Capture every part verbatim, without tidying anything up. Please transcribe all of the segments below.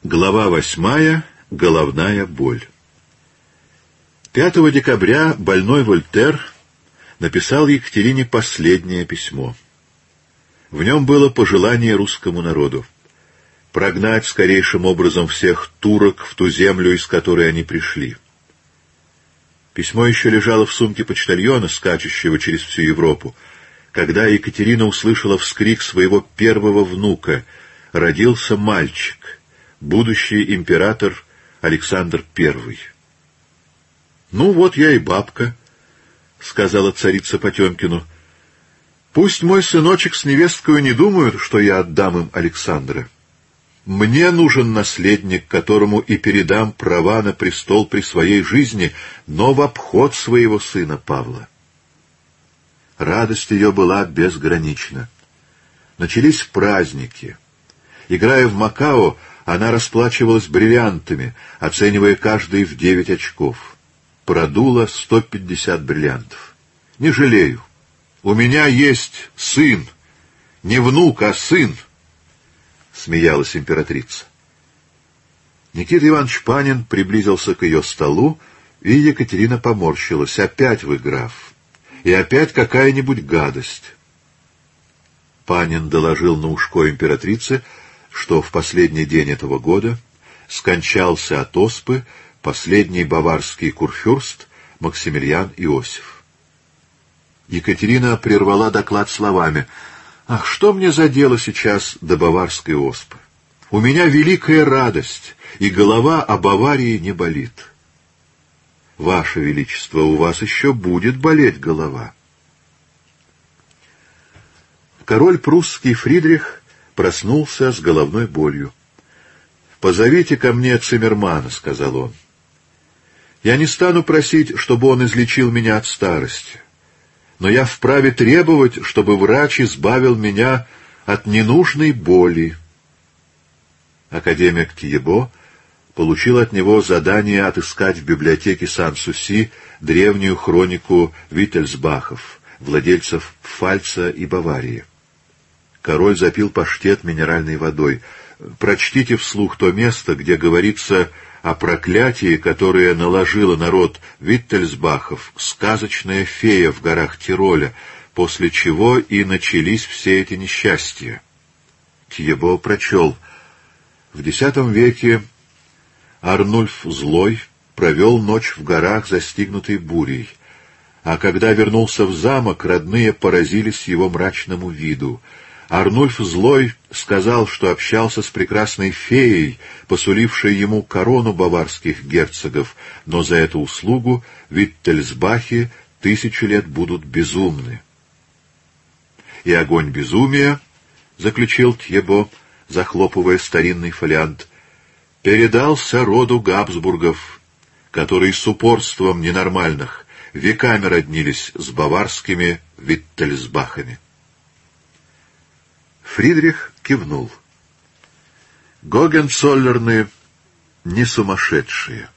Глава восьмая. Головная боль. пятого декабря больной Вольтер написал Екатерине последнее письмо. В нем было пожелание русскому народу прогнать скорейшим образом всех турок в ту землю, из которой они пришли. Письмо еще лежало в сумке почтальона, скачущего через всю Европу, когда Екатерина услышала вскрик своего первого внука. Родился мальчик, будущий император Александр Первый. «Ну вот я и бабка», — сказала царица Потемкину. «Пусть мой сыночек с невесткою не думают, что я отдам им Александра. Мне нужен наследник, которому и передам права на престол при своей жизни, но в обход своего сына Павла». Радость ее была безгранична. Начались праздники. Играя в Макао, она расплачивалась бриллиантами, оценивая каждый в девять очков. Продула сто пятьдесят бриллиантов. «Не жалею. У меня есть сын. Не внук, а сын», — смеялась императрица. Никита Иванович Панин приблизился к ее столу, и Екатерина поморщилась. «Опять вы, граф. И опять какая-нибудь гадость». Панин доложил на ушко императрице, что в последний день этого года скончался от оспы последний баварский курфюрст Максимилиан Иосиф. Екатерина прервала доклад словами: «Ах, что мне за дело сейчас до баварской оспы? У меня великая радость, и голова о Баварии не болит». «Ваше Величество, у вас еще будет болеть голова». Король прусский Фридрих проснулся с головной болью. «Позовите ко мне Циммермана», — сказал он. «Я не стану просить, чтобы он излечил меня от старости, но я вправе требовать, чтобы врач избавил меня от ненужной боли». Академик Тьебо получил от него задание отыскать в библиотеке Сан-Суси древнюю хронику Виттельсбахов, владельцев Пфальца и Баварии. Король запил паштет минеральной водой. «Прочтите вслух то место, где говорится о проклятии, которое наложила на род Виттельсбахов сказочная фея в горах Тироля, после чего и начались все эти несчастья». Тьебо прочел: «В десятом веке Арнульф Злой провел ночь в горах, застигнутой бурей, а когда вернулся в замок, родные поразились его мрачному виду. Арнульф Злой сказал, что общался с прекрасной феей, посулившей ему корону баварских герцогов, но за эту услугу Виттельсбахи тысячу лет будут безумны». «И огонь безумия», — заключил Тьебо, захлопывая старинный фолиант, — «передался роду Габсбургов, которые с упорством ненормальных веками роднились с баварскими Виттельсбахами». Фридрих кивнул. «Гогенцоллерны не сумасшедшие».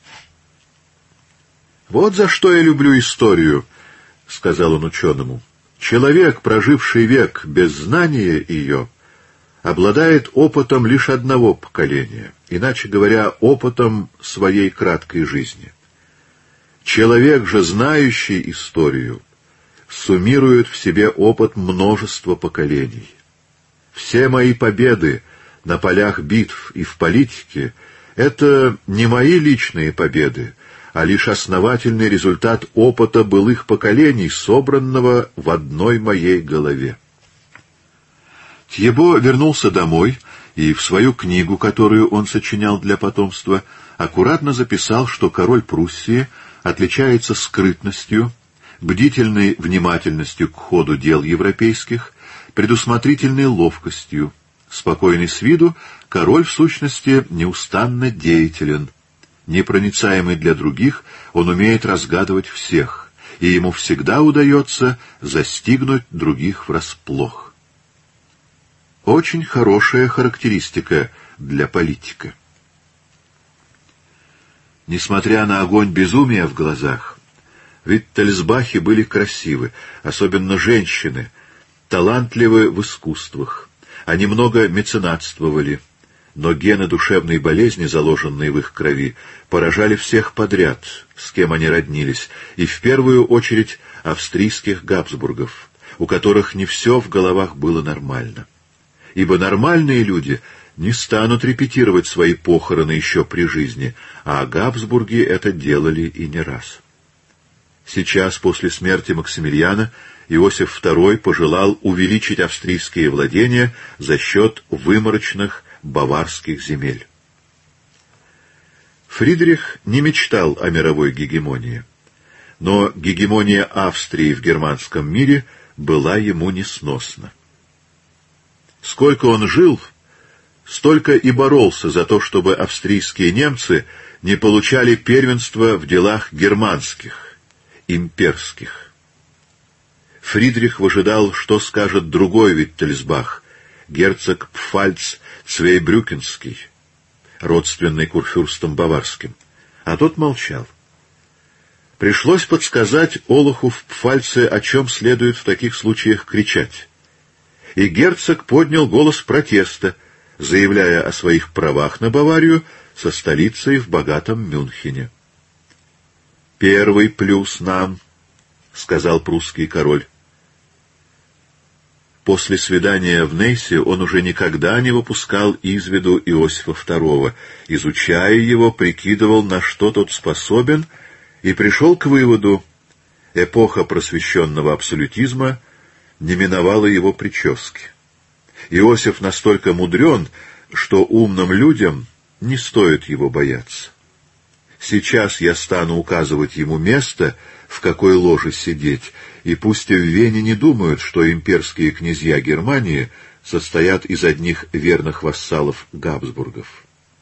«Вот за что я люблю историю», — сказал он ученому. «Человек, проживший век без знания ее, обладает опытом лишь одного поколения, иначе говоря, опытом своей краткой жизни. Человек же, знающий историю, суммирует в себе опыт множества поколений. Все мои победы на полях битв и в политике — это не мои личные победы, а лишь основательный результат опыта былых поколений, собранного в одной моей голове». Тьебо вернулся домой и в свою книгу, которую он сочинял для потомства, аккуратно записал, что король Пруссии отличается скрытностью, бдительной внимательностью к ходу дел европейских, предусмотрительной ловкостью. Спокойный с виду, король в сущности неустанно деятелен. Непроницаемый для других, он умеет разгадывать всех, и ему всегда удается застигнуть других врасплох. Очень хорошая характеристика для политика. Несмотря на огонь безумия в глазах, Виттельсбахи были красивы, особенно женщины, талантливы в искусствах. Они много меценатствовали. но гены душевной болезни, заложенные в их крови, поражали всех подряд, с кем они роднились, и в первую очередь австрийских Габсбургов, у которых не все в головах было нормально. Ибо нормальные люди не станут репетировать свои похороны еще при жизни, а Габсбурги это делали и не раз. Сейчас, после смерти Максимилиана, Иосиф второй пожелал увеличить австрийские владения за счет выморочных баварских земель. Фридрих не мечтал о мировой гегемонии, но гегемония Австрии в германском мире была ему несносна. Сколько он жил, столько и боролся за то, чтобы австрийские немцы не получали первенства в делах германских, имперских. Фридрих выжидал, что скажет другой Виттельсбах, герцог Пфальц-Цвейбрюкенский, родственный курфюрстом баварским, а тот молчал. Пришлось подсказать Олуху в Пфальце, о чем следует в таких случаях кричать. И герцог поднял голос протеста, заявляя о своих правах на Баварию со столицей в богатом Мюнхене. «Первый плюс нам», — сказал прусский король. После свидания в Нейсе он уже никогда не выпускал из виду Иосифа второго, изучая его, прикидывал, на что тот способен, и пришел к выводу: эпоха просвещенного абсолютизма не миновала его прически. Иосиф настолько мудрен, что умным людям не стоит его бояться. Сейчас я стану указывать ему место, в какой ложе сидеть, и пусть в Вене не думают, что имперские князья Германии состоят из одних верных вассалов Габсбургов.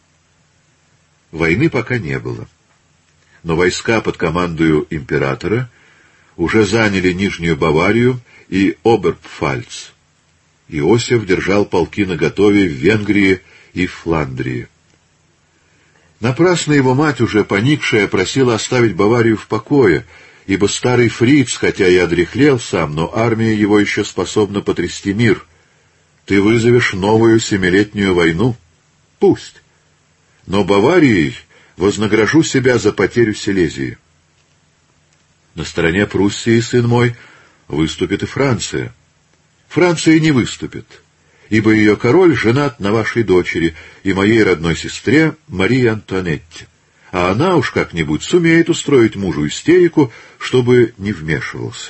Войны пока не было, но войска под командою императора уже заняли Нижнюю Баварию и Оберпфальц. Иосиф держал полки наготове в Венгрии и Фландрии. Напрасно его мать, уже поникшая, просила оставить Баварию в покое, ибо старый фриц, хотя и одряхлел сам, но армия его еще способна потрясти мир. Ты вызовешь новую семилетнюю войну? Пусть. Но Баварией вознагражу себя за потерю Силезии. На стороне Пруссии, сын мой, выступит и Франция. Франция не выступит, ибо ее король женат на вашей дочери и моей родной сестре Марии Антуанетте, а она уж как-нибудь сумеет устроить мужу истерику, чтобы не вмешивался.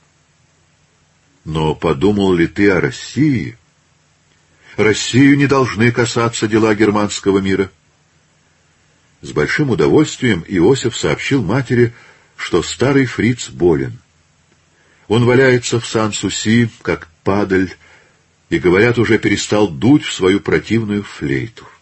Но подумал ли ты о России? Россию не должны касаться дела германского мира. С большим удовольствием Иосиф сообщил матери, что старый фриц болен. Он валяется в Сан-Суси, как падаль, и, говорят, уже перестал дуть в свою противную флейту.